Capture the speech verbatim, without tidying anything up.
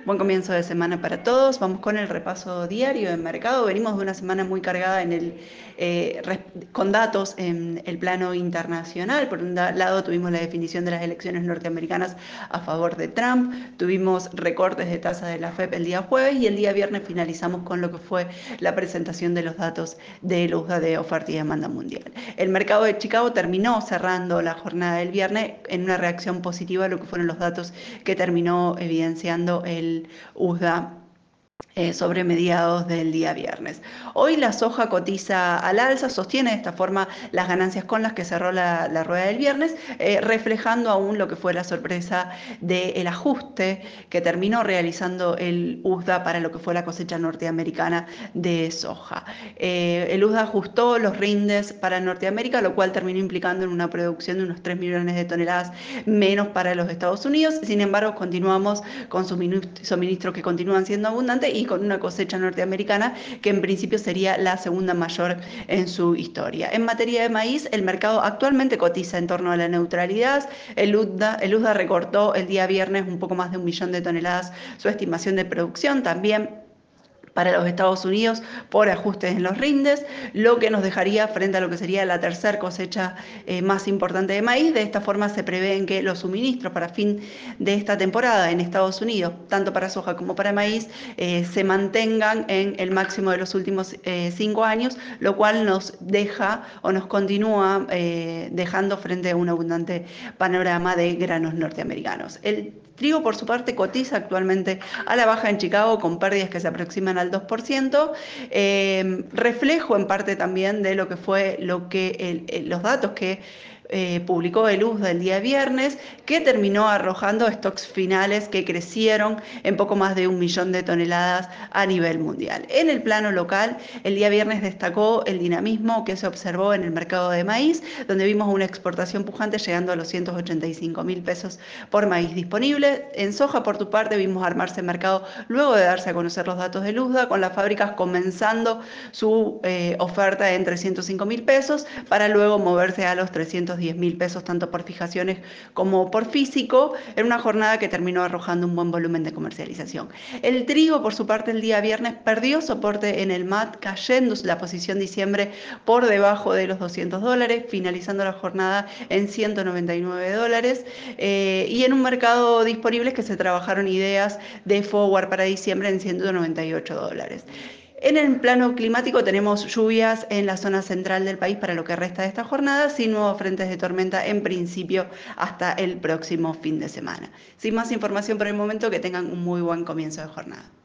Buen comienzo de semana para todos. Vamos con el repaso diario en mercado. Venimos de una semana muy cargada en el, eh, res- con datos en el plano internacional. Por un da- lado, tuvimos la definición de las elecciones norteamericanas a favor de Trump. Tuvimos recortes de tasa de la F E P el día jueves y el día viernes finalizamos con lo que fue la presentación de los datos de la U S D A de oferta y demanda mundial. El mercado de Chicago terminó cerrando la jornada del viernes en una reacción positiva a lo que fueron los datos que terminó evidenciando el U S D A eh, sobre mediados del día viernes. Hoy la soja cotiza al alza, sostiene de esta forma las ganancias con las que cerró la, la rueda del viernes, eh, reflejando aún lo que fue la sorpresa del ajuste que terminó realizando el U S D A para lo que fue la cosecha norteamericana de soja. Eh, el U S D A ajustó los rindes para Norteamérica, lo cual terminó implicando en una producción de unos tres millones de toneladas menos para los Estados Unidos. Sin embargo, continuamos con suministros que continúan siendo abundantes y con una cosecha norteamericana que en principio sería la segunda mayor en su historia. En materia de maíz, el mercado actualmente cotiza en torno a la neutralidad. El U S D A, el U S D A recortó el día viernes un poco más de un millón de toneladas su estimación de producción. También para los Estados Unidos por ajustes en los rindes, lo que nos dejaría frente a lo que sería la tercera cosecha eh, más importante de maíz. De esta forma se prevén que los suministros para fin de esta temporada en Estados Unidos, tanto para soja como para maíz, eh, se mantengan en el máximo de los últimos eh, cinco años, lo cual nos deja o nos continúa eh, dejando frente a un abundante panorama de granos norteamericanos. El trigo, por su parte, cotiza actualmente a la baja en Chicago con pérdidas que se aproximan al dos por ciento, eh, reflejo en parte también de lo que fue lo que el, el, los datos que eh, publicó el U S D A el día viernes, que terminó arrojando stocks finales que crecieron en poco más de un millón de toneladas a nivel mundial. En el plano local, el día viernes destacó el dinamismo que se observó en el mercado de maíz, donde vimos una exportación pujante llegando a los ciento ochenta y cinco mil pesos por maíz disponible. En soja, por tu parte, vimos armarse el mercado luego de darse a conocer los datos del U S D A, con las fábricas comenzando su eh, oferta en trescientos cinco mil pesos para luego moverse a los trescientos diez mil pesos, tanto por fijaciones como por físico, en una jornada que terminó arrojando un buen volumen de comercialización. El trigo, por su parte, el día viernes perdió soporte en el M A T, cayendo la posición diciembre por debajo de los doscientos dólares, finalizando la jornada en ciento noventa y nueve dólares, eh, y en un mercado disponible que se trabajaron ideas de forward para diciembre en ciento noventa y ocho dólares. En el plano climático tenemos lluvias en la zona central del país para lo que resta de esta jornada, sin nuevos frentes de tormenta en principio hasta el próximo fin de semana. Sin más información por el momento, que tengan un muy buen comienzo de jornada.